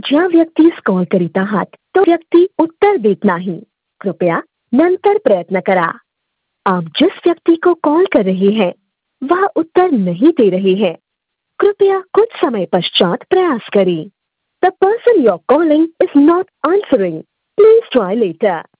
ज्या व्यक्तीस कॉल करीत आहात तो व्यक्ती उत्तर देत नाही. कृपया नंतर प्रयत्न करा. आप जिस व्यक्ति को कॉल कर रहे हैं वह उत्तर नहीं दे रहे हैं. कृपया कुछ समय पश्चात प्रयास करें. The person you're calling is not answering. Please try later.